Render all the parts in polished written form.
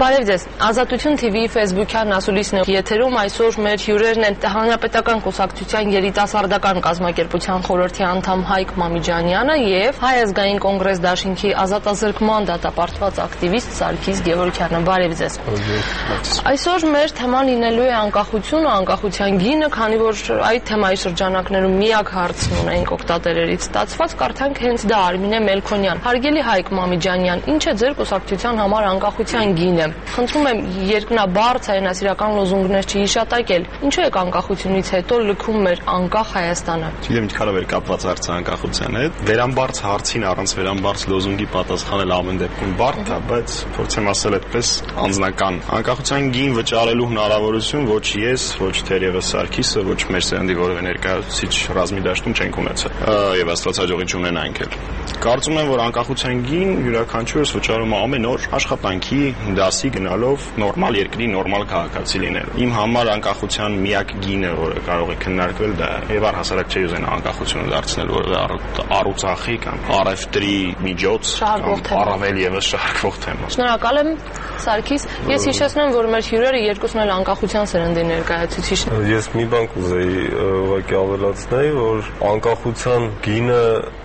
Բարև ձեզ, Ազատություն TV-ի Facebook-յան ասուլիսն է եթերում, այսօր մեր հյուրերն են Հանրապետական կուսակցության երիտասարդական կազմակերպության խորհրդի անդամ Հայկ Մամիջանյանը եւ Հայ ազգային կոնգրես դաշինքի ազատազրկման դատապարտված ակտիվիստ Սարգիս Գևորգյանը։ Բարև ձեզ։ Այսօր մեր թեման լինելու է անկախությունը, անկախության գինը, քանի որ այդ թեմայի շրջանակներում միակ հարցն ունենք օգտատերերից ստացված, կարդանք հենց դա Արմինե Մելքոնյան։ Հարգելի Հայկ Մամիջանյան, ինչ է ձեր կուսակցության համար անկախության գինը։ Խնդրում եմ երկնաբարձ հայրենասիրական լոզունգներ չհիշատակել։ Ինչու է անկախությունից հետո լքում մեր անկախ Հայաստանը։ Չգիտեմ ինչքանով էր կապված հարցը անկախության հետ։ Վերամբարձ հարցին առանց վերամբարձ լոզունգի պատասխանել ամեն դեպքում բարդ է, բայց փորձեմ ասել այդպես անձնական։ Անկախության գին վճարելու հնարավորություն ոչ ես, ոչ թերևս Սարգիսը, ոչ մեր սերնդի որևէ ներկայացուցիչ ռազմի դաշտում չենք ունեցել։ Եվ աստվածաջողի չունենանք էլ։ Կարծում եմ, որ անկախության գին յուրաքանչյուրս վճարում է ամեն օր աշխատանքի, դասի գնալով նորմալ երկրի նորմալ քաղաքացի լինել։ Իմ համար անկախության միակ գինը, որը կարող է քննարկվել, դա եւ առհասարակ չի ուզենա անկախությունը դարձնել որևէ առուցախի կամ առևտրի միջոց կամ առավել եւս շահարկվող թեմա։ Շնորհակալ եմ, Սարգիս։ Ես հիշեցնեմ, որ մեր հյուրերը երկուսն էլ անկախության սերնդի ներկայացուցիչներ։ Ես մի բան կուզեի ուղղակի ավելացնել, որ անկախության գինը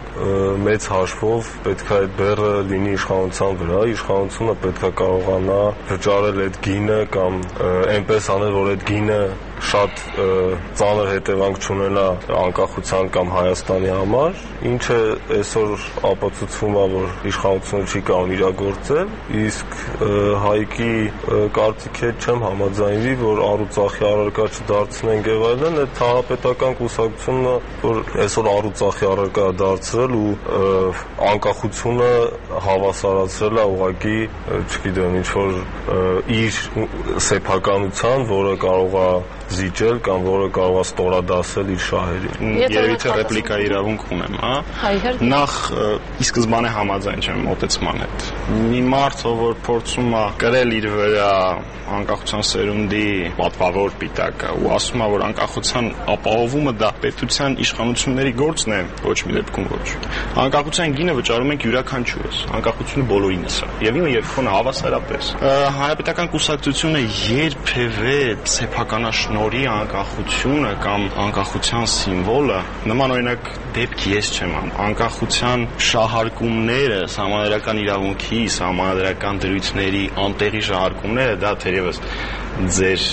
մեծ հաշվով պետք է այդ բեռը լինի իշխանության վրա, իշխանությունը պետք է կարողանա վճարել այդ գինը կամ այնպես անել, որ այդ գինը շատ ծանր հետևանք չունենա անկախության կամ Հայաստանի համար, ինչը այսօր ապացուցվում է, որ իշխանությունը չի կարող իրագործել, իսկ Հայկի կարծիքի հետ չեմ համաձայնվի, որ առուծախի առարկա չդարձնենք եւ այլն, այդ հանրապետական կուսակցությունը, որ այսօր առուծախի առարկա է դարձրել ու անկախությունը հավասարացրել է ուղղակի, չգիտեմ, ինչ որ իր սեփականության, որը կարող է զիջել կամ որը կարող է ստորադասել իր շահերին։ Երևի թե ռեպլիկայի իրավունք ունեմ, հա։ Նախ ի սկզբանե համաձայն չեմ մոտեցման հետ։ Մի մարդ, որ փորձում է կրել իր վրա անկախության սերունդի պատվավոր պիտակը ու ասում է, որ անկախության ապահովումը դա պետության իշխանությունների գործն է, ոչ մի դեպքում ոչ։ Անկախության գինը վճարում ենք յուրաքանչյուրս, անկախությունը բոլորինս է։ Եվ իմը եւ քոնը հավասարապես։ Հանրապետական կուսակցությունը երբևէ սեփականաշնորհի անկախությունը կամ անկախության սիմվոլը նման օրինակ դեպք ես չեմ անում։ Անկախության շահարկումները, սահմանադրական իրավունքի, սահմանադրական դրույթների անտեղի շահարկումները դա թերևս ձեր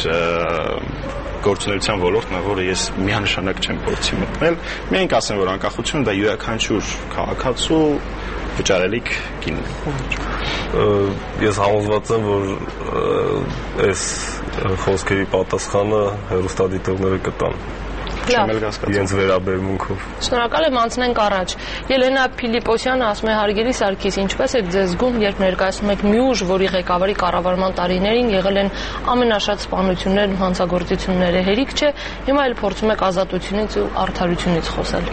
գործունեության ոլորտն է, որը ես միանշանակ չեմ փորձի մտնել։ Մենք ասեմ, որ անկախությունը դա յուրաքանչյուր քաղաքացու վճարելիք գին է։ Ես համոզված եմ, որ այս խոսքերի պատասխանը հեռուստադիտողները կտան։ Իրենց վերաբերմունքով։ Շնորհակալ եմ, անցնենք առաջ։ Ելենա Փիլիպոսյանը ասում է, հարգելի Սարգիս, ինչպես եք ձեզ զգում, երբ ներկայացնում եք մի ուժ, որի ղեկավարի կառավարման տարիներին եղել են ամենաշատ սպանություններն ու հանցագործությունները, հերիք չէ, հիմա էլ փորձում եք ազատությունից ու արդարությունից խոսել։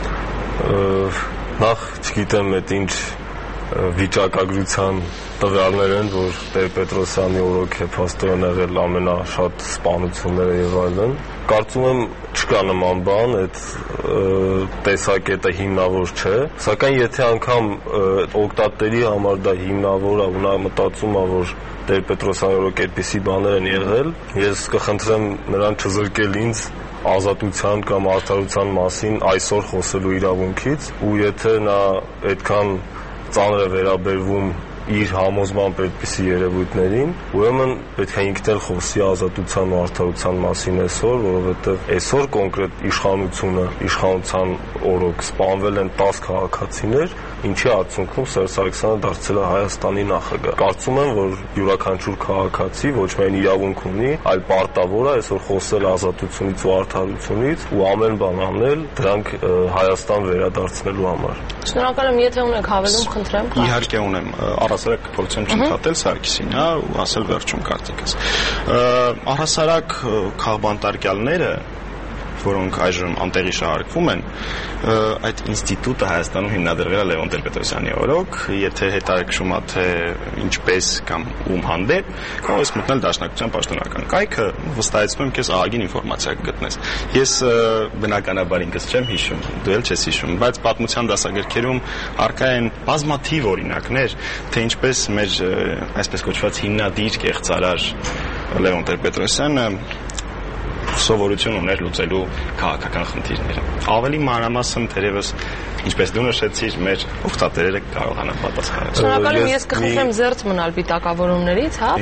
Նախ չգիտեմ, այդ ինչ վիճակագրության տվյալներ են, որ Տեր-Պետրոսյանի օրոք է փաստորեն եղել ամենաշատ սպանությունները եւ այլն։ Կարծում եմ չկա նման բան, այդ տեսակետը հիմնավոր չէ, սակայն եթե անգամ օգտատերի համար դա հիմնավոր է ու նա մտածում է, որ Տեր-Պետրոսյանի օրոք այդպիսի բաներ են եղել, ես կխնդրեմ նրան չզրկել ինձ ազատության կամ արդարության մասին այսօր խոսելու իրավունքից, ու եթե նա այդքան ծանր է վերաբերվում իր համոզմամբ այդպիսի երևույթներին, ուրեմն պետք է ինքն էլ խոսի ազատության ու արդարության մասին այսօր, որովհետև այսօր կոնկրետ իշխանության օրոք սպանվել են 10 քաղաքացիներ, ինչի արդյունքում Սերժ Սարգսյանը դարձել է Հայաստանի նախագահ։ Կարծում եմ, որ յուրաքանչյուր քաղաքացի ոչ միայն իրավունք ունի, այլ պարտավոր է այսօր խոսել ազատությունից ու արդարությունից ու ամեն բան անել դրանք Հայաստան վերադարձնելու համար։ Շնորհակալ եմ, եթե ունեք հավելում, խնդրեմ։ Իհարկե ունեմ, առհասարակ փորձեմ չընդհատել Սարգիսին, հա, ու ասել վերջում կարծիքս։ Առհասարակ քաղբանտարկյալները որոնք այժմ անտեղի շահարկվում են, այդ ինստիտուտը Հայաստանում հիմնադրվել է Լևոն Տեր-Պետրոսյանի օրոք, եթե հետաքրքրում է թե ինչպես կամ ում հանդեպ, կարող ես մտնել Դաշնակցության պաշտոնական կայքը, վստահեցնում եմ քեզ ահագին ինֆորմացիա կգտնես։ Ես բնականաբար ինքս չեմ հիշում, դու էլ չես հիշում, բայց պատմության դասագրքերում առկա են բազմաթիվ օրինակներ, թե ինչպես մեր այսպես կոչված հիմնադիր կեղծարար Լևոն Տեր-Պետրոսյանը սովորություն ուներ լուծելու քաղաքական խնդիրները։ Ավելի մանրամասն թերևս, ինչպես դու նշեցիր, մեր օգտատերերը կարողանան պատասխանել։ Շնորհակալ եմ, ես կխնդրեմ զերծ մնալ պիտակավորումներից, հա։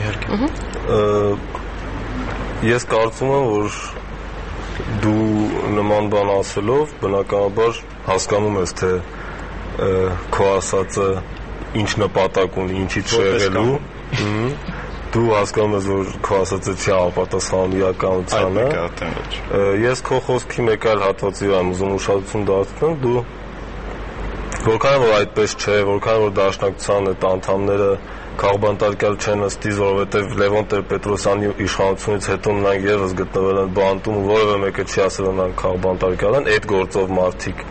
Ես կարծում եմ, որ դու նման բան ասելով բնականաբար հասկանում ես, թե քո ասածը ինչ նպատակ ունի, ինչից շեղելու։ Դու հասկանում ես, որ քո ասածը չի համապատասխանում իրականությանը։ Ես քո խոսքի մեկ այլ հատվածի վրա եմ ուզում ուշադրություն դարձնել, դու որքան որ այդպես չէ, որքան որ Դաշնակցության այդ անդամները քաղբանտարկյալ չեն ըստիս, որովհետև Լևոն Տեր-Պետրոսյանի իշխանությունից հետո նրանք ևս գտնվել են բանտում ու որևէ մեկը չի ասել, որ նրանք քաղբանտարկյալ են, այդ գործով մարդիկ։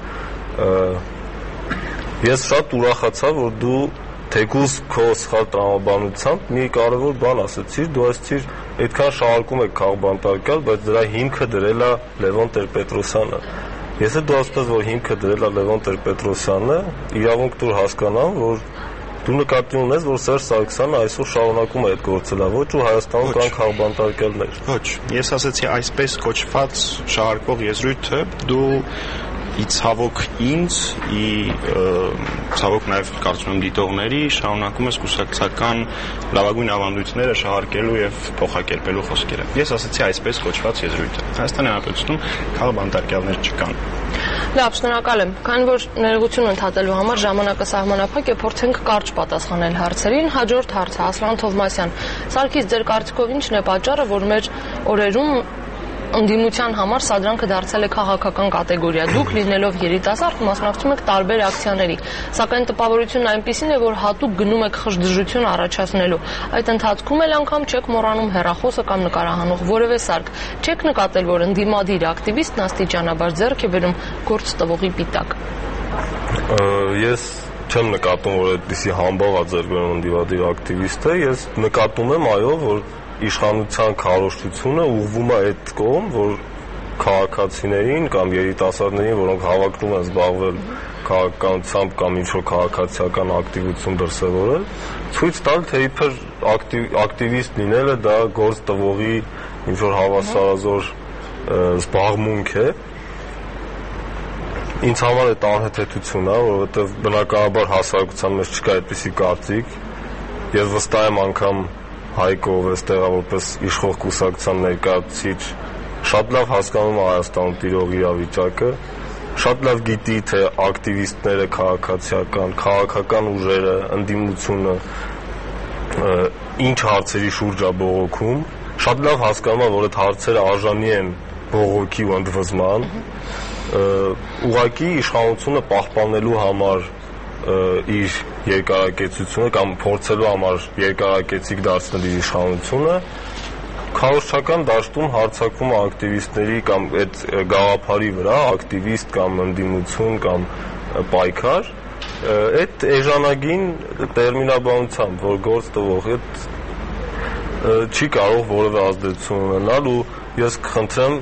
Ես շատ ուրախացա, որ դու թեկուզ քո սխալ տրամաբանությամբ մի կարևոր բան ասեցիր, դու ասեցիր, այդքան շահարկում եք քաղբանտարկյալ, բայց դրա հիմքը դրել է Լևոն Տեր-Պետրոսյանը։ Եթե դու ասում ես, որ հիմքը դրել է Լևոն Տեր-Պետրոսյանը, իրավունք դուր հասկանամ, որ դու նկատի ունես, որ Սերժ Սարգսյանը այսօր շարունակում է այդ գործելա, ոչ ու Հայաստանում կան քաղբանտարկյալներ։ Ոչ, ես ասեցի այսպես կոչված շահարկող եզրույթը դու ցավոք ինձ, ցավոք նաև կարծում եմ դիտողների շարունակում ես կուսակցական լավագույն ավանդույթները շահարկելու եւ փոխակերպելու խոսքերը։ Ես ասացի այսպես կոչված եզրույթը։ Հայաստանի Հանրապետությունում քաղբանտարկյալներ չկան։ Լավ, շնորհակալ եմ։ Քանի որ ներողություն ընդհատելու համար ժամանակը սահմանափակ է, փորձենք կարճ պատասխանել հարցերին։ Հաջորդ հարցը Ասլան Թովմասյան։ Սարգիս, ձեր կարծիքով ի՞նչն է պատճառը, որ մեր օրերում ընդդիմության համար սադրանքը դարձել է քաղաքական կատեգորիա։ Դուք լինելով երիտասարդ մասնակցում եք տարբեր ակցիաների, սակայն տպավորությունն այնպիսին է, որ հատուկ գնում եք խժդժություն առաջացնելու։ Այդ ընթացքում էլ անգամ չեք մոռանում հեռախոսը կամ նկարահանող որևէ սարք։ Չեք նկատել, որ ընդդիմադիր ակտիվիստն աստիճանաբար ձեռք է բերում գործ տվողի պիտակ։ Ես չեմ նկատում, որ այդպիսի համբավ է ձեռք բերում ընդդիմադիր ակտիվիստը։ Ես նկատում եմ, այո, որ իշխանության քարոզչությունը ուղղվում է այդ կողմ, որ քաղաքացիներին կամ երիտասարդներին, որոնք հավակնում են զբաղվել քաղաքականությամբ կամ ինչ-որ քաղաքացիական ակտիվություն դրսևորել, ցույց տալ, թե իբր ակտիվիստ լինելը դա գործ տվողի ինչ-որ հավասարազոր զբաղմունք է։ Ինձ համար այդ անհեթեթություն է, որովհետև բնականաբար հասարակության մեջ չկա այդպիսի կարծիք։ Ես վստահ եմ անգամ Հայկո, ով էստեղ որպես իշխող կուսակցության ներկայացուցիչ, շատ լավ հասկանում է Հայաստանում տիրող իրավիճակը, շատ լավ գիտի, թե ակտիվիստները քաղաքական ուժերը, ընդդիմությունը ինչ հարցերի շուրջ է բողոքում, շատ լավ հասկանում է, որ այդ հարցերը արժանի են բողոքի ու ընդվզման, ուղղակի իշխանությունը պահպանելու համար իր երկարակեցությունը կամ փորձելու համար երկարակեցիկ դարձնել իր իշխանությունը քարոզչական դաշտում հարձակվում ակտիվիստների կամ այդ գաղափարի վրա ակտիվիստ կամ ընդդիմություն կամ պայքար այդ էժանագին տերմինաբանությամբ որ գործ տվող այդ չի կարող որևէ ազդեցություն ունենալ ու ես կխնդրեմ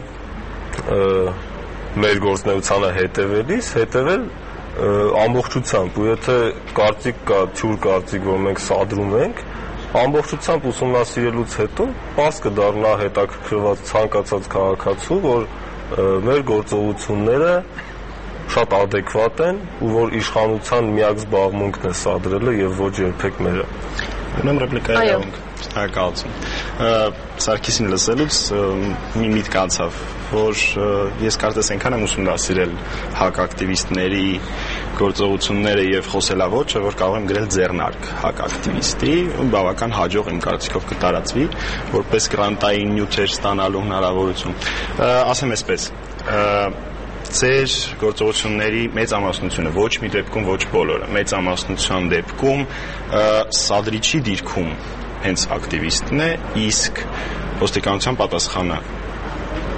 մեր գործունեությանը հետևել ամբողջությամբ ու եթե կարծիք կա, թյուր կարծիք, որ մենք սադրում ենք, ամբողջությամբ ուսումնասիրելուց հետո պարզ կդառնա հետաքրքրված ցանկացած քաղաքացու, որ մեր գործողությունները շատ adekvat են ու որ իշխանության միակ զբաղմունքն է սադրելը եւ ոչ երբեք մերը։ Ունեմ ռեպլիկայի իրավունք։ Շնորհակալություն։ Սարգիսին լսելուց մի միտք անցավ, որ ես կարծես այնքան եմ ուսումնասիրել հակ ակտիվիստների գործողությունները եւ խոսելավոճը, որ կարող եմ գրել ձեռնարկ հակ ակտիվիստի, բավական հաջող իմ կարծիքով կտարածվի, որպես գրանտային նյութեր ստանալու հնարավորություն։ Ասեմ այսպես, ձեր գործողությունների մեծամասնությունը, ոչ մի դեպքում ոչ բոլորը, մեծամասնության դեպքում սադրիչի դիրքում հենց ակտիվիստն է, իսկ ոստիկանության պատասխանը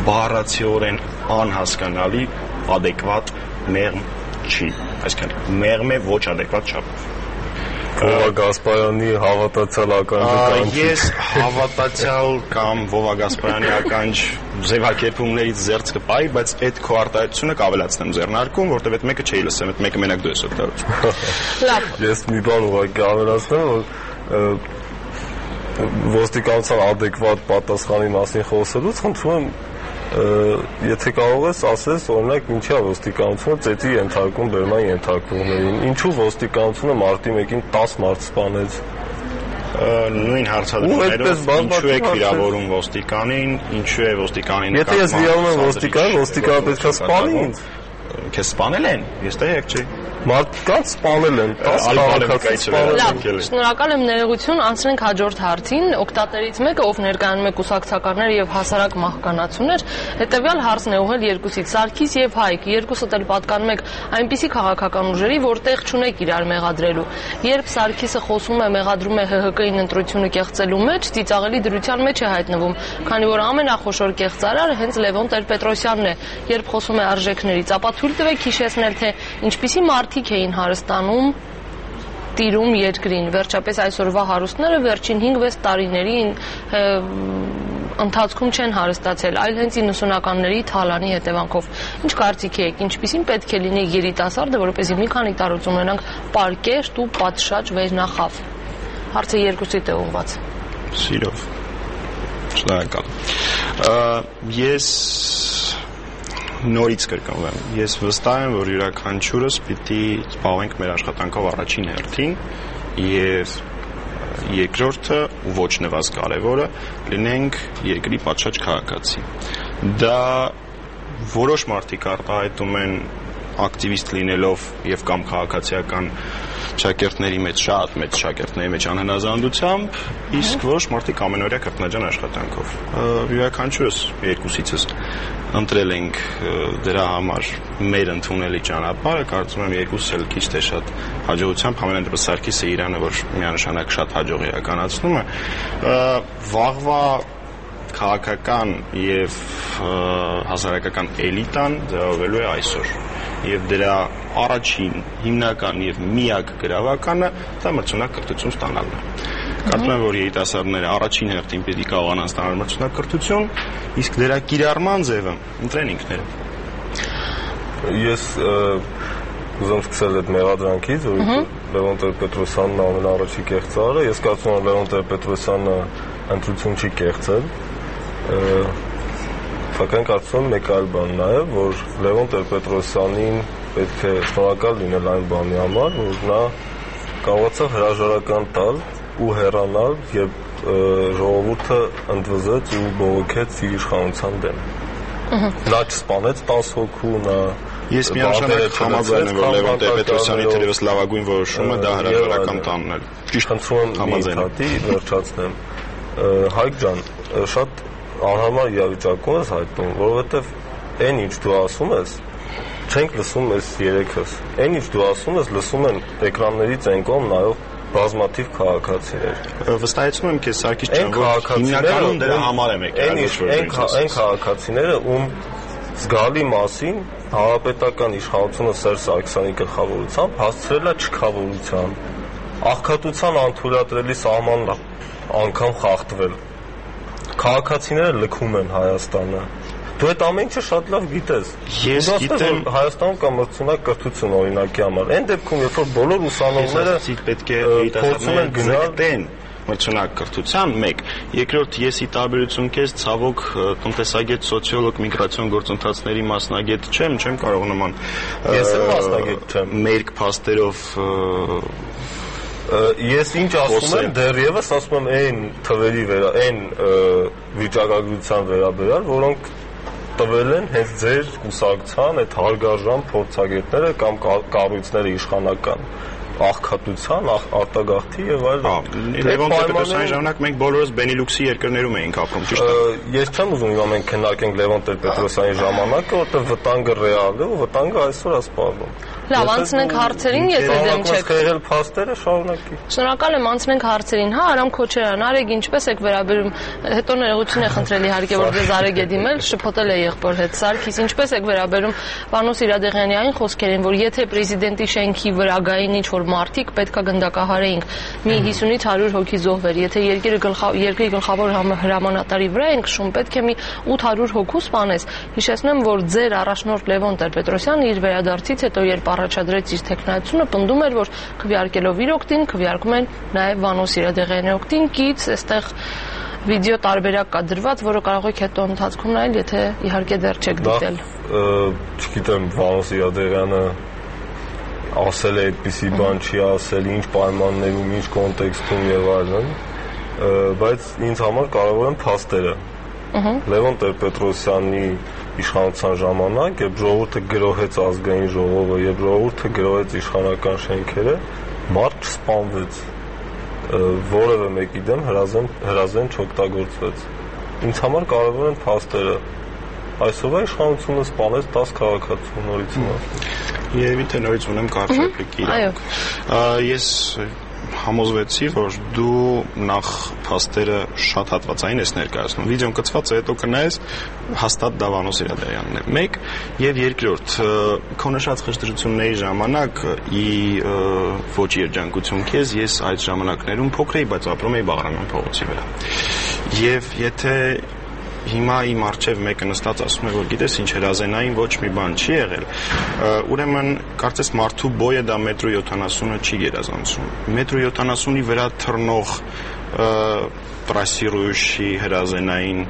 բառացիորեն անհասկանալի adekvat մեղմ չի, այսինքն մեղմ է ոչ adekvat չափով։ Վովա Գասպարյանի հավատացյալ ականջ։ Ես հավատացյալ կամ Վովա Գասպարյանի ականջ ձևակերպումներից զերծ կպայի, բայց այդ քո արտահայտությունը կավելացնեմ ձեռնարկում, որտեղ այդ մեկը չէի լսեմ, այդ մեկը մենակ դու ես օգտագործում։ Լավ։ Ես մի բան ուղղակի ավելացնեմ, որ ոստիկանության adekvat պատասխանի մասին խոսելուց խնդրում եմ եթե կարող ես ասես օրինակ ինչա ոստիկանությունը ծեծի ենթարկում բերման ենթարկողներին, ինչու ոստիկանությունը մարտի 1-ին 10 մարդ սպանեց, նույն հարցադրումներով ինչու եք վիրավորում ոստիկանին, ինչու է ոստիկանին եթե ես վիրավորում եմ ոստիկանին, ոստիկանը պետք է սպանի ինձ, քեզ սպանել են, ես տեղյակ չի։ Մարդկանց սպանել են, 10 քաղաքացի սպանել են։ Շնորհակալ եմ ներողություն, անցնենք հաջորդ հարցին։ Օգտատերից մեկը, ով ներկայանում է կուսակցականներ եւ հասարակ մահկանացուներ, հետեւյալ հարցն է ուղղել երկուսից՝ Սարգիս եւ Հայկ։ Երկուսդ էլ պատկանում եք այնպիսի քաղաքական ուժերի, որտեղ չունեք իրար մեղադրելու։ Երբ Սարգիսը խոսում է, մեղադրում է ՀՀԿ-ին ընտրությունը կեղծելու մեջ, ծիծաղելի դրության մեջ է հայտնվում, քանի որ ամենախոշոր կեղծարարը հենց Լևոն Տեր-Պետրոսյանն է։ Երբ խոսում է արժեքներից, ապա թույլ տվեք հիշեցնել, թե ինչպիսի մարդիկ էին հարստանում տիրում երկրին։ Վերջապես այսօրվա հարուստները վերջին 5-6 տարիների ընթացքում չեն հարստացել, այլ հենց 90-ականների թալանի հետևանքով։ Ինչ կարծիք եք, ինչպիսին պետք է լինի երիտասարդը, որպեսզի մի քանի տարուց ունենանք պարկեշտ ու պատշաճ վերնախավ։ Հարցը երկուսիդ է ուղղված։ Սիրով։ Շնորհակալ։ Ես նորից կրկնվեմ, ես վստահ եմ, որ յուրաքանչյուրս պիտի զբաղվենք մեր աշխատանքով առաջին հերթին եւ երկրորդը ու ոչ նվազ կարևորը լինենք երկրի պատշաճ քաղաքացի։ Դա որոշ մարդիկ արտահայտում են ակտիվիստ լինելով եւ կամ քաղաքացիական շակերտների մեջ շատ մեծ շակերտների մեջ անհնազանդությամբ, իսկ որոշ մարդիկ ամենօրյա քրտնաջան աշխատանքով։ Յուրաքանչյուրս երկուսիցս ընտրել ենք դրա համար մեր ընդունելի ճանապարհը, կարծում եմ երկուսս էլ քիչ թե շատ հաջողությամբ, համենայն դեպս Սարգիսը Իրանը, որ միանշանակ շատ հաջող իրականացնում է, վաղվա քաղաքական եւ հասարակական էլիտան ձևավորվելու է այսօր եւ դրա առաջին հիմնական եւ միակ գրավականը դա մրցունակրթություն ստանալն է։ Կարծում եմ, որ երիտասարդները առաջին հերթին պետք է կարողանան ստանալ մրցունակրթություն, իսկ դրա կիրառման ձևը ընտրեն ինքները։ Ես ուզում սկսել այդ մեղադրանքից, որ Լևոն Տեր-Պետրոսյանն ամենաառաջի կեղծարարը, ես կարծում եմ Լևոն Տեր-Պետրոսյանը ընտրություն չի կեղծել, սակայն կարծում եմ մեկ այլ բան նաև, որ Լևոն Տեր-Պետրոսյանին պետք է շնորհակալ լինել այն բանի համար, որ նա կարողացավ հրաժարական տալ ու հեռանալ, երբ ժողովուրդը ընդվզեց ու բողոքեց իր իշխանության դեմ։ Նա չսպանեց 10 հոգու, նա Ես միանշանակ համաձայն եմ, որ Լևոն Տեր-Պետրոսյանի թերևս լավագույն որոշումը դա հրաժարական տանն էր։ Ճիշտ խնդրում եմ մի հատի վերջացնեմ։ Հայկ ջան, շատ անհարմար իրավիճակում ես հայտնում, որովհետև այն ինչ դու ասում ես, չենք լսում այս երեքս։ Այն ինչ դու ասում ես, լսում են էկրաններից այն կողմ նայող բազմաթիվ քաղաքացիներ։ Վստահեցնում եմ քեզ Սարգիս ջան, որ հիմնականում դրա համար եմ եկել։ Այն քաղաքացիները, ում զգալի մասին հանրապետական իշխանությունը Սերժ Սարգսյանի գլխավորությամբ հասցրել է չքավորության, աղքատության անթույլատրելի սահմանն անգամ խախտվել։ Քաղաքացիները լքում են Հայաստանը։ Դու այդ ամեն ինչը շատ լավ գիտես։ Ես գիտեմ, Հայաստանում կա մրցունակրթություն օրինակի համար։ Այն դեպքում, երբ որ բոլոր ուսանողները պետք է փորձում են գնալ մրցունակրթության, մեկ, երկրորդ ես ի տարբերություն քեզ ցավոք տնտեսագետ, սոցիոլոգ, միգրացիոն գործընթացների մասնագետ չեմ կարող նման ես էլ մասնագետ չեմ մերկ փաստերով ես ինչ ասում եմ դեռևս ասում եմ այն թվերի այն վիճակագրության վերաբերյալ, որոնք տվել են հենց ձեր կուսակցության այդ հարգարժան փորձագետները կամ կառույցները իշխանական աղքատության, արտագաղթի եւ այլն։ Լևոն Տեր-Պետրոսյանի ժամանակ մենք բոլորս Բենիլուքսի երկրներում էինք ապրում, ճիշտ է։ Ես չեմ ուզում հիմա մենք քննարկենք Լևոն Տեր-Պետրոսյանի ժամանակը, որտեղ վտանգը ռեալ է ու վտանգը այսօր է սպառնում։ Լավ, անցնենք հարցերին, եթե դեմ չեք։ Եղել փաստերը շարունակի։ Շնորհակալ եմ, անցնենք հարցերին, հա, Արամ Քոչարյան, Արեգ, ինչպես եք վերաբերում, հետո ներողություն է խնդրել իհարկե, որ դες Արեգ է դիմել, շփոթել է եղբոր հետ։ Սարգիս, ինչպես եք վերաբերում Վանոս Իրադեղյանին խոսքերին, որ եթե պրեզիդենտի շենքի վրա գային ինչ-որ մարդիկ, պետքա գնդակահարեինք մի 50-ից 100 հոգի զոհվեր, եթե երկրի գլխավոր հրամանատարի վրա ենք քշում, պետք է մի 800 հոգու սպանես։ Հիշեցնեմ, որ ձեր առաջնորդ Լևոն Տեր-Պետրոսյանը իր վերադարձից հետո երբ առաջադրեց իր տեխնայությունը, պնդում էր, որ քվեարկելով իր օգտին, քվեարկում են նաև Վանոս Իրադեղյանի օգտին, կից այստեղ վիդեո տարբերակ կա դրված, որը կարող եք հետո ընթացքում նայել, եթե իհարկե դեռ չեք դիտել։ Չգիտեմ, Վանոս Իրադեղյանը ասել է այդպիսի բան, չի ասել, ինչ պայմաններում, ինչ կոնտեքստում եւ այլն, բայց ինձ համար կարևոր են փաստերը։ Լևոն Տեր-Պետրոսյանի իշխանության ժամանակ, երբ ժողովուրդը գրոհեց ազգային ժողովը, երբ ժողովուրդը գրոհեց իշխանական շենքերը, մարդ չսպանվեց, որևէ մեկի դեմ հրազեն չօգտագործվեց։ Ինձ համար կարևոր են փաստերը։ Այսօրվա իշխանությունը սպանեց 10 քաղաքացու նորից հիմա։ Երևի թե նորից ունեմ կարճ ռեպլիկի իրավունք։ Ես համոզվեցի, որ դու նախ փաստերը շատ հատվածային ես ներկայացնում։ Վիդեոն կցված է, հետո կնայես հաստատ դա Վանոս Իրադեղյանն է։ Մեկ եւ երկրորդ, քո նշած խնդրությունների ժամանակ ոչ երջանկություն քեզ, ես այդ ժամանակներում փոքր էի, բայց ապրում էի Բաղրամյան փողոցի վրա։ Եվ եթե հիմա իմ առջև մեկը նստած ասում է, որ գիտես ինչ հրազենային ոչ մի բան չի եղել, ուրեմն կարծես մարդու բոյը դա մետրո 70-ը չի գերազանցում։ Մետրո 70-ի վրա թռնող տրասիրուշի հրազենային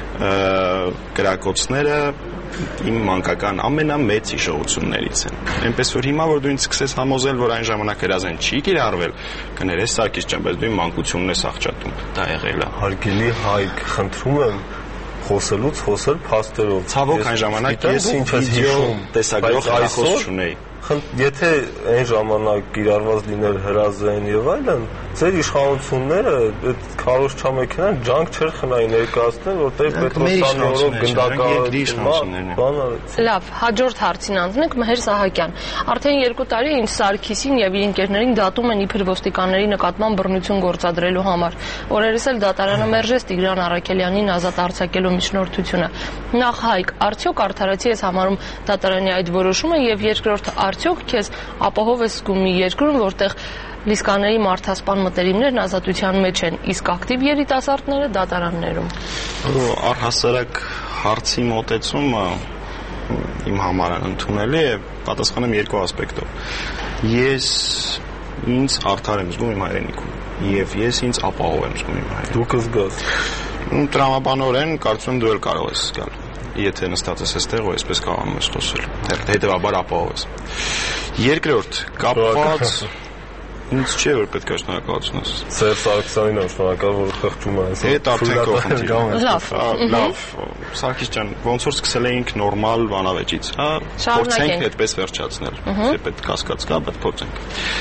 կրակոցները իմ մանկական ամենամեծ հիշողություններից են։ Այնպես որ հիմա որ դու ինձ սկսես համոզել, որ այն ժամանակ հրազեն չի կիրառվել, կներես Սարգիս ջան, բայց դու իմ մանկությունն ես աղճատում։ Դա եղել է։ Հարգելի Հայկ, խնդրում եմ խոսելուց խոսել փաստերով։ Ցավոք այն ժամանակ ես վիդեո տեսագրող հեռախոս չունեի։ Եթե այն ժամանակ կիրառված լիներ հրազեն եւ այլն, ձեր իշխանությունները այդ քարոզչամեքենան ջանք չէր խնայի ներկայացնել, որտեղ Պետրոսյանի օրոք գնդակահարությունն Լավ, հաջորդ հարցին անցնենք, Մհեր Սահակյան։ Արդեն 2 տարի ինչ Սարգիսին եւ իր ընկերներին դատում են իբր ոստիկանների նկատմամբ բռնություն գործադրելու համար։ Օրերս էլ դատարանը մերժեց Տիգրան Առաքելյանին ազատ արձակելու միջնորդությունը։ Նախ Հայկ, արդյոք արդարացի ես համարում դատարանի այդ որոշումը եւ երկրորդ արդյոք քեզ ապահով ես զգում մի երկրում, որտեղ լիսկաների մարդասպան մտերիմներն ազատության մեջ են, իսկ ակտիվ երիտասարդները դատարաններում։ Առհասարակ հարցի մոտեցումը իմ համար ընդունելի է, պատասխանեմ երկու ասպեկտով։ Ես ինձ արդար եմ զգում իմ հայրենիքում եւ ես ինձ ապահով եմ զգում իմ հայրենիքում։ Դու կզգաս։ Տրամաբանորեն կարծում եմ դու էլ կարող ես զգալ։ Եթե նստած ես այստեղ ու այսպես կարողանում ես խոսել, հետեւաբար ապահով ես։ Երկրորդ, կապված ինձ չէ որ պետք է շնորհակալություն ասես։ Սերժ Սարգսյանին եմ շնորհակալ, որ խղճում է այս։ Հետ արդեն քո խնդիրը։ Լավ, Սարգիս ջան, ոնց որ սկսել էինք նորմալ վանավեճից, հա, փորձենք այդպես վերջացնել։ Եթե պետք կասկած կա, բայց փորձենք։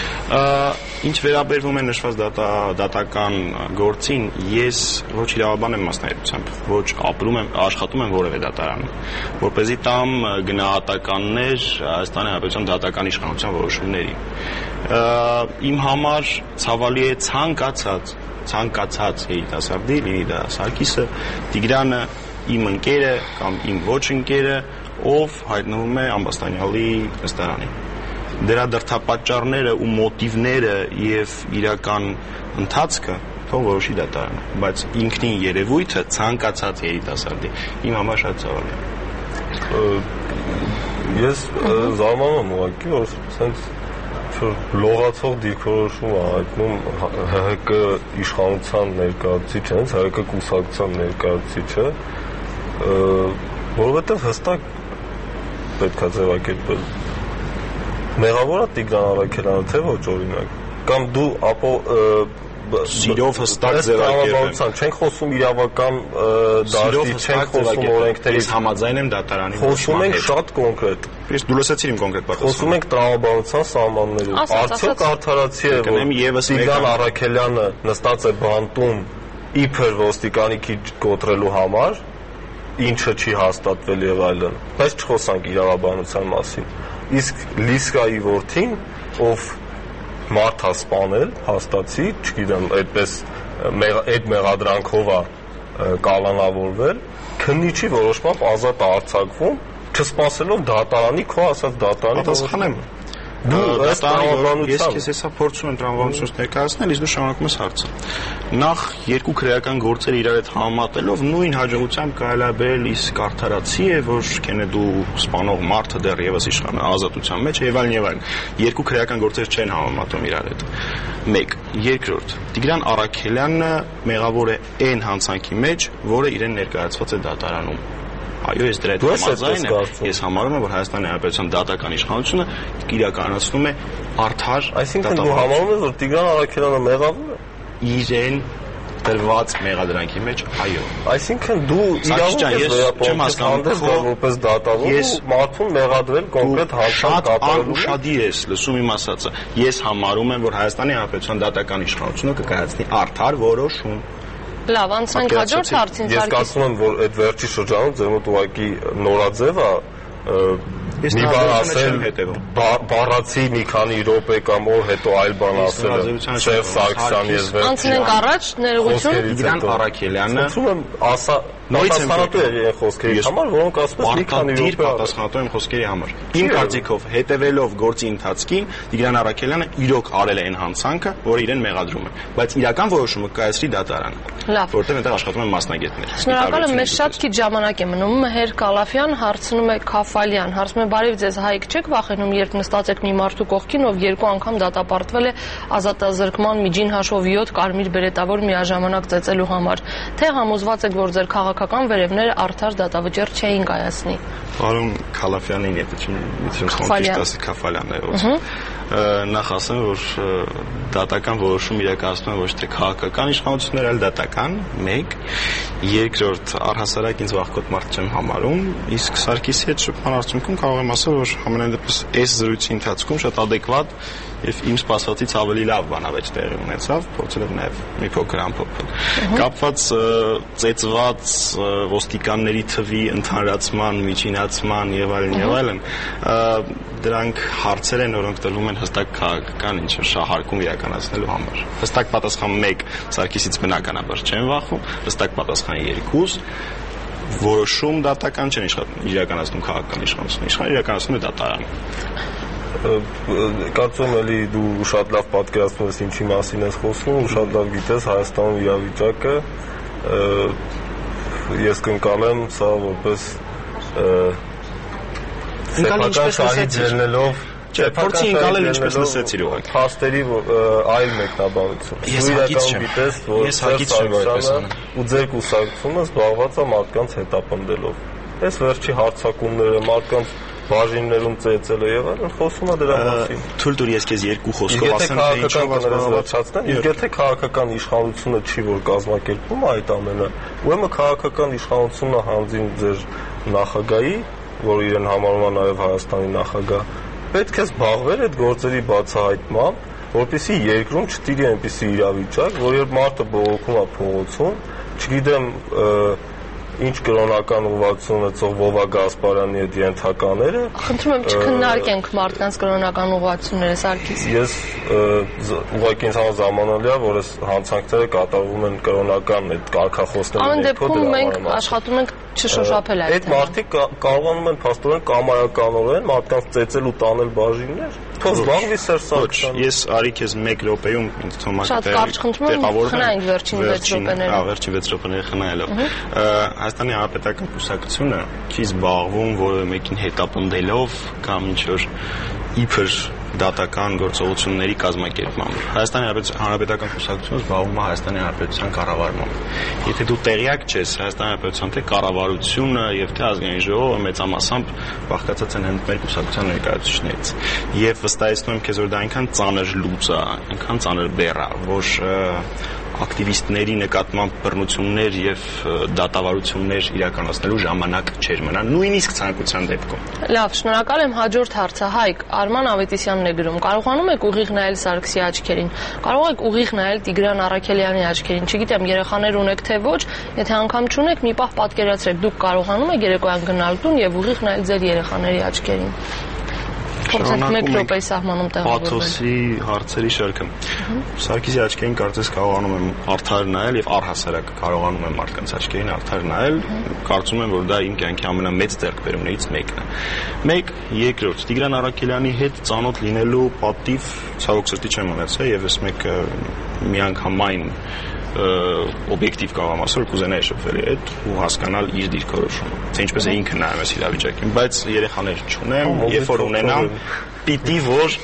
Ինչ վերաբերվում է նշված դատական գործին, ես ոչ իրավաբան եմ մասնագիտությամբ, ոչ ապրում եմ, աշխատում եմ որևէ դատարանում, որպեսզի տամ գնահատականներ Հայաստանի Հանրապետության դատական իշխանության որոշումների։ Իմ համար ցավալի է ցանկացած երիտասարդի, լինի դա Սարգիսը, Տիգրանը, իմ ընկերը կամ իմ ոչ ընկերը, ով հայտնվում է ամբաստանյալի նստարանին։ Դրա դրդապատճառները ու մոտիվները եւ իրական ընթացքը թող որոշի դատարանը, բայց ինքնին երևույթը ցանկացած երիտասարդի իմ համար շատ ցավալի է։ Ես զարմանում եմ ուղղակի, որ sense լողացող դիրքորոշում է հայտնում ՀՀԿ իշխանության ներկայացուցիչը, ՀՀԿ կուսակցության ներկայացուցիչը, որովհետև հստակ պետք է ձևակերպել։ Մեղավոր է Տիգրան Առաքելյանը, թե ոչ օրինակ, կամ դու սիրով հստակ ձևակերպել։ Չենք խոսում իրավական դաշտի, չենք խոսում օրենքների, համաձայն եմ դատարանի խոսում ենք շատ կոնկրետ։ Ես դու լսեցիր իմ կոնկրետ պատասխանը։ Խոսում ենք տրամաբանության սահմաններում։ Արդյոք արդարացի է, որ Տիգրան Առաքելյանը նստած է բանտում իբր ոստիկանի քիչ կոտրելու համար, ինչը չի հաստատվել եւ այլն, բայց չխոսանք իրավաբանության մասին։ իսկ Լիսկայի որդին, ով մարդ է սպանել, հաստատի, չգիտեմ, այդպես այդ մեղադրանքով է կալանավորվել, քննիչի որոշմամբ ազատ է արձակվում, չսպասելով դատարանի, քո ասած դատարանի պատասխանեմ։ Ես քեզ հեսա փորձում եմ տրամաբանությունից ներկայացնել, իսկ դու շարունակում ես հարցը։ Նախ երկու քրեական գործեր իրար հետ համատելով նույն հաջողությամբ կարելի է բերել իսկ արդարացի է, որ Քենեդու սպանող մարդը դեռևս իշխան է ազատության մեջ եւ այլն։ Երկու քրեական գործեր չեն համեմատում իրար հետ։ 1. Երկրորդ, Տիգրան Առաքելյանը մեղավոր է այն հանցանքի մեջ, որը իրեն ներկայացված է դատարանում։ Այո, ես դրա հետ համաձայն եմ։ Ես համարում եմ, որ Հայաստանի Հանրապետության դատական իշխանությունը իրականացնում է արդար դատավարություն։ Այսինքն դու համարում ես, որ Տիգրան Առաքելյանը մեղավոր է իրեն դրված մեղադրանքի մեջ, այո։ Այսինքն դու իրավունք չեմ հասկանում, որպես դատավոր մարդուն մեղադրել կոնկրետ հանցանք կատարելու։ Ուշադիր ես լսում իմ ասածը։ Ես համարում եմ, որ Հայաստանի Հանրապետության դատական իշխանությունը կկայացնի արդար որոշում։ Լավ, անցնենք հաջորդ հարցին։ Ես կարծում եմ, որ այդ վերջի շրջանում ձեր մոտ ուղղակի նորաձև է մի բան ասել, բառացի մի քանի րոպե կամ օր հետո այլ բան ասել, Սերժ Սարգսյանի ես վերջի։ Անցնենք առաջ, ներողություն։ Տիգրան Առաքելյանը պատասխանատու է այն խոսքերի համար, որոնք ասում են մի քանի րոպե պատասխանատու են խոսքերի համար։ Իմ կարծիքով, հետևելով գործի ընթացքին, Տիգրան Առաքելյանը իրոք արել է այն հանցանքը, որը իրեն մեղադրում է, բայց իրական որոշումը կայացրի դատարանը, որտեղ այնտեղ աշխատում են մասնագետներ։ Շնորհակալ եմ, մեզ շատ քիչ ժամանակ է մնում։ Մհեր Կալաֆյան հարցնում է Քաֆալյան, հարցում է բարև ձեզ, Հայկ, չեք վախենում, երբ նստած եք մի մարդու կողքին, ով երկու անգամ դատապարտվել է ազատազրկման միջին հաշվով 7 կարմիր բերետավոր միաժամանակ ծեծելու համար, թե համոզված եք, որ ձեր քաղաքական վերևները արդար դատավճիռ չէին կայացնի։ Պարոն Քալաֆյանին, եթե Քաֆալյանն է, նախ ասեմ, որ դատական որոշում իրականացնում ոչ թե քաղաքական իշխանություններ, այլ դատական, 1, երկրորդ, առհասարակ ինձ վախկոտ մարդ չեմ համարում, իսկ Սարգիսի հետ շփման արդյունքում կարող եմ ասել, որ համենայն դեպս այս զրույցի ընթացքում շատ ադեկվատ եւ իմ սպասվածից ավելի լավ բանավեճ տեղի ունեցավ, փորձել եմ նաեւ մի փոքր ամփոփել։ Կապված ծեծված ոստիկանների թվի ընդհանրացման, միջինացման եւ այլն, դրանք հարցեր են, որոնք տրվում են հստակ քաղաքական ինչ-որ շահարկում իրականացնելու համար։ Հստակ պատասխան 1, Սարգիսից բնականաբար չեն վախում, հստակ պատասխան 2, որոշում դատական չեն իրականացնում քաղաքական իշխանությունը, իրականացնում է դատարանը։ Կարծում եմ, դու շատ լավ պատկերացնում ես ինչի մասին ես խոսում, ու շատ լավ գիտես Հայաստանում իրավիճակը, ես կընկալեմ սա որպես սեփական շահից ելնելով Փորձի ընկալել ինչպես լսեցիր ուղղակի։ Փաստերի այլ մեկնաբանություն։ Ես հակից չեմ։ Գիտես, որ Սերժ Սարգսյանը ու ձեր կուսակցությունը զբաղված է մարդկանց հետապնդելով։ Այս վերջի հարձակումները, մարդկանց բաժիններում ծեծելը եւ այլն խոսում է դրա մասին։ Թույլ տուր ես քեզ երկու խոսքով ասեմ, թե ինչով վերջացնեմ։ Եթե քաղաքական իշխանությունը չի որ կազմակերպում այդ ամենը, ուրեմն քաղաքական իշխանությունը հանձին ձեր նախագահի, որ իրեն համարում է նաեւ Հայաստանի նախագահ, պետք է զբաղվեր այդ գործերի բացահայտմամբ, որպեսզի երկրում չտիրի այնպիսի իրավիճակ, որ երբ մարդը բողոքում է փողոցում, չգիտեմ ինչ կրոնական ուղղվածություն ունեցող Վովա Գասպարյանի այդ ենթակաները։ Խնդրում եմ չքննարկենք մարդկանց կրոնական ուղղվածությունները, Սարգիս։ Ես ուղղակի ինձ համար զարմանալի է, որ այս հանցանքները կատարվում են կրոնական այդ կարգախոսների Այն դեպքում մենք աշխատում ենք չշոշափել այդ թեման։ Այդ մարդիկ կարողանում են փաստորեն կամայականորեն մարդկանց ծեծել ու տանել բաժիններ։ Թող զբաղվի Սերժ Սարգսյանը։ Ես արի քեզ 1 րոպեում ինձ թվում է շատ կարճ խնդրում եմ խնայենք վերջին 6 րոպեները։ Վերջին 6 րոպեները խնայելով։ Հայաստանի Հանրապետական կուսակցությունը չի զբաղվում որևէ մեկին հետապնդելով կամ ինչ-որ իբր դատական գործողությունների կազմակերպմամբ։ Հայաստանի Հանրապետական կուսակցությունը զբաղվում է Հայաստանի Հանրապետության կառավարմամբ։ Եթե դու տեղյակ չես Հայաստանի Հանրապետության թե կառավարությունը եւ թե ազգային ժողովը մեծամասամբ բաղկացած են հենց մեր կուսակցության ներկայացուցիչներից։ Եվ վստահեցնում եմ քեզ, որ դա այնքան ծանր լուծ է, այնքան ծանր բեռ է, որ ակտիվիստների նկատմամբ բռնություններ եւ դատավարություններ իրականացնելու ժամանակ չէր մնա, նույնիսկ ցանկության դեպքում։ Լավ, շնորհակալ եմ, հաջորդ հարցը Հայկ Արման Ավետիսյանն է գրում. Կարողանում եք ուղիղ նայել Սարգսի աչքերին, կարող եք ուղիղ նայել Տիգրան Առաքելյանի աչքերին, չգիտեմ երեխաներ ունեք թե ոչ, եթե անգամ չունեք, մի պահ պատկերացրեք, դուք կարողանում եք երեկոյան գնալ տուն եւ ուղիղ նայել ձեր երեխաների աչքերին։ 1 րոպեի սահմանում տեղավորվել։ Պաթոսի հարցերի շարքը։ Սարգսի աչքերին կարծես կարողանում եմ արդար նայել եւ առհասարակ կարողանում եմ մարդկանց աչքերին արդար նայել, կարծում եմ, որ դա իմ կյանքի ամենամեծ ձեռքբերումներից մեկն է։ Մեկ, երկրորդ, Տիգրան Առաքելյանի հետ ծանոթ լինելու պատիվ ցավոք սրտի չեմ ունեցել եւ ես մեկ միանգամայն օբյեկտիվ կարող եմ ասել, կուզենայի շփվել այդ ու հասկանալ իր դիրքորոշումը, թե ինչպես է ինքը նայում այս իրավիճակին, բայց երեխաներ չունեմ, երբ որ ունենամ, պիտի որ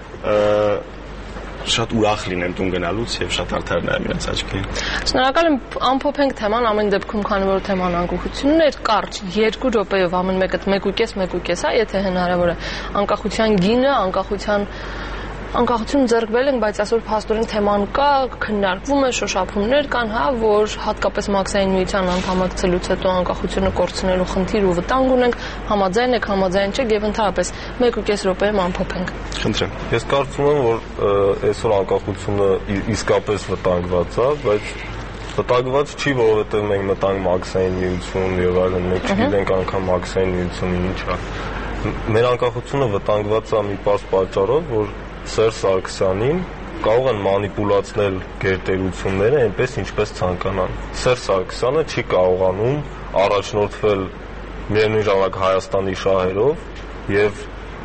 շատ ուրախ լինեմ տուն գնալուց եւ շատ արդար նայեմ իրենց աչքերին։ Շնորհակալ եմ, ամփոփենք թեման ամեն դեպքում, քանի որ թեման անկախությունն է, կարճ 2 րոպեով ամեն մեկը 1.5, եթե հնարավոր է, անկախության գինը, անկախություն ձեռք բերել ենք, բայց այսօր փաստորեն թեման կա, քննարկվում է, շոշափումներ կան, որ հատկապես Մաքսային միության անդամակցելուց հետո անկախությունը կորցնելու խնդիր ու վտանգ ունենք, համաձայն եք, համաձայն չեք եւ ընդհանրապես 1.5 րոպեում ամփոփենք։ Խնդրեմ։ Ես կարծում եմ, որ այսօր անկախությունը իսկապես վտանգված է, բայց վտանգված չի, որովհետեւ մենք մտանք Մաքսային միություն եւ այլն, մենք չգիտենք անգամ Մաքսային միությունը ինչ է։ Մեր անկախությունը վտանգված է մի պարզ պատճառով, որ Սերժ Սարգսյանին կարող են մանիպուլացնել գերտերությունները այնպես ինչպես ցանկանան։ Սերժ Սարգսյանը չի կարողանում առաջնորդվել միևնույն ժամանակ Հայաստանի շահերով եւ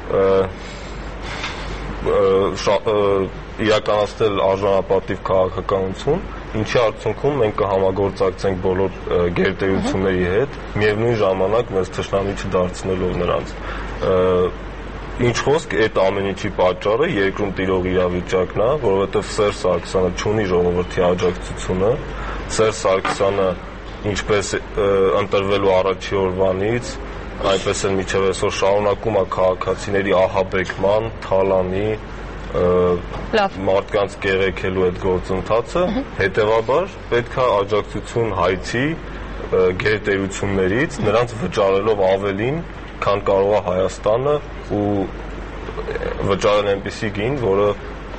իրականացնել արժանապատիվ քաղաքականություն, ինչի արդյունքում մենք կհամագործակցենք բոլոր գերտերությունների հետ, միևնույն ժամանակ մեզ թշնամի չդարձնելով նրանց։ Ինչ խոսք, այդ ամեն ինչի պատճառը երկրում տիրող իրավիճակն է, որովհետև Սերժ Սարգսյանը չունի ժողովրդի աջակցությունը, Սերժ Սարգսյանը ինչպես ընտրվելու առաջի օրվանից, այնպես էլ մինչև այսօր շարունակում է քաղաքացիների ահաբեկման, թալանի, մարդկանց կեղեքելու այդ գործընթացը, հետևաբար պետք է աջակցություն հայցի գերտերություններից, նրանց վճարելով ավելին, քան կարող է Հայաստանը ու վճարել այնպիսի գին, որը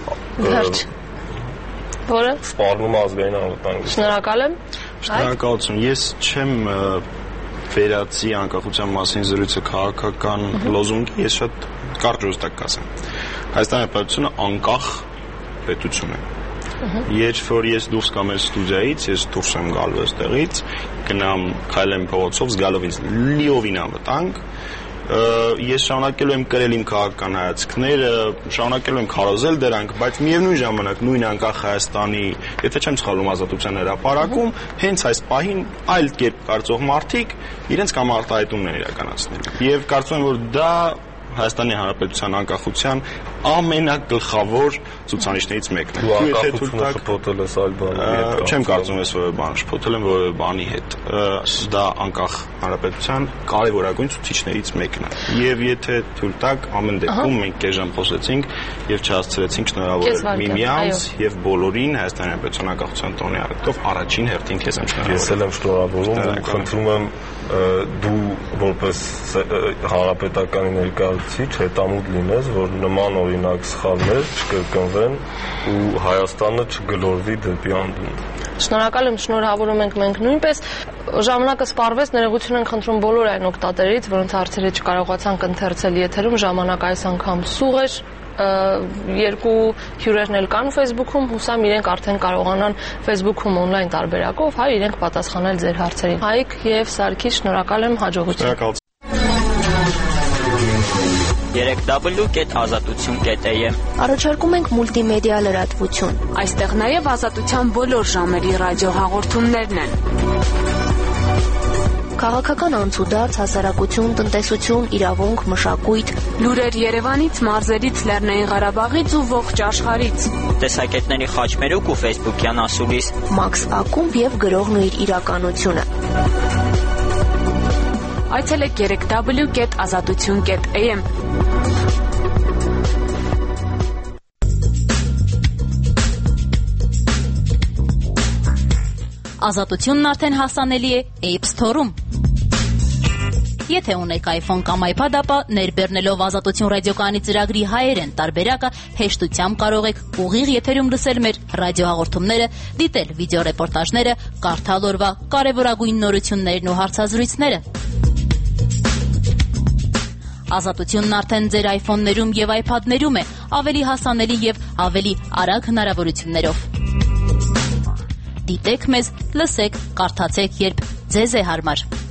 սպառնում ազգային անվտանգություն։ Շնորհակալ եմ։ Շնորհակալություն։ Ես չեմ վերացի անկախության մասին զրույցը քաղաքական լոզունգ, ես շատ կարճ ուստակ կասեմ։ Հայաստանի պետությունը անկախ պետություն է։ Երբ որ ես դուրս կամ ես ստուդիայից, ես դուրս եմ գալու այստեղից, գնամ քայլեմ փողոցով, զգալով ինձ լիովին անվտանգ, ես շարունակելու եմ կրել իմ քաղաքական հայացքները, շարունակելու եմ քարոզել դրանք, բայց միևնույն ժամանակ նույն անկախ Հայաստանի, եթե չեմ սխալվում, ազատության հրապարակում, հենց այս պահին այլ կերպ կարծող մարդիկ իրենց կամ արտահայտումն են իրականացնել։ Եվ կարծում եմ, որ դա Հայաստանի Հանրապետության անկախության ամենագլխավոր ցուցանիշներից մեկն է։ Դու անկախությունը շփոթել ես այլ բանի հետ։ Չեմ կարծում ես որևէ բան շփոթել եմ որևէ բանի հետ։ Դա անկախ Հանրապետության կարևորագույն ցուցիչներից մեկն է։ Եվ եթե թույլ տաք, ամեն դեպքում մենք կեժան խոսեցինք եւ չհասցրեցինք շնորհավորել միմյանց եւ բոլորին Հայաստանի Հանրապետության անկախության տոնի առթով առաջին հերթին քեզ եմ շնորհավորում։ Ես էլ եմ շնորհավորում ու խնդրում եմ դու որպես հանրապետականի ներկայացուցիչ հետամուտ լինես, որ նման օրինակ սխալներ չկրկնվեն ու Հայաստանը չգլորվի դեպի անդունդը։ Շնորհակալ եմ, շնորհավորում ենք մենք նույնպես։ Ժամանակը սպառվեց, ներողություն ենք խնդրում բոլոր այն օգտատերերից, որոնց հարցերը չկարողացանք ընթերցել եթերում, ժամանակը այս անգամ սուղ էր։ Երկու հյուրերն էլ կան Facebook-ում, հուսամ իրենք արդեն կարողանան Facebook-ում on-line տարբերակով, իրենք պատասխանել ձեր հարցերին։ Հայկ եւ Սարգիս, շնորհակալ եմ, հաջողություն։ 3w.azatutun.am Առաջարկում ենք մուլտիմեդիա լրատվություն։ Այստեղ նաև ազատության բոլոր ժամերի ռադիոհաղորդումներն են։ Քաղաքական անցուդարձ, հասարակություն, տնտեսություն, իրավունք, մշակույթ, լուրեր Երևանից, մարզերից, Լեռնային Ղարաբաղից ու ողջ աշխարհից։ Տեսակետների խաչմերուկ ու Facebook-յան ասուլիս։ Մաքս ակումբ եւ գրողն ու իր իրականությունը։ Այցելեք 3w.azatutun.am Ազատությունն արդեն հասանելի է App Store-ում։ Եթե ունեք iPhone կամ iPad, ապա ներբեռնելով Ազատություն ռադիոկայանի ծրագրի հայերեն տարբերակը հեշտությամբ կարող եք ուղիղ եթերում լսել մեր ռադիոհաղորդումները, դիտել վիդեոռեպորտաժները, կարդալ օրվա կարևորագույն նորություններն ու հարցազրույցները։ Ազատությունն արդեն ձեր iPhone-ներում եւ iPad-ներում է, ավելի հասանելի եւ ավելի արագ հնարավորություններով։ Դիտեք մեզ, լսեք, կարդացեք, երբ ձեզ է հարմար։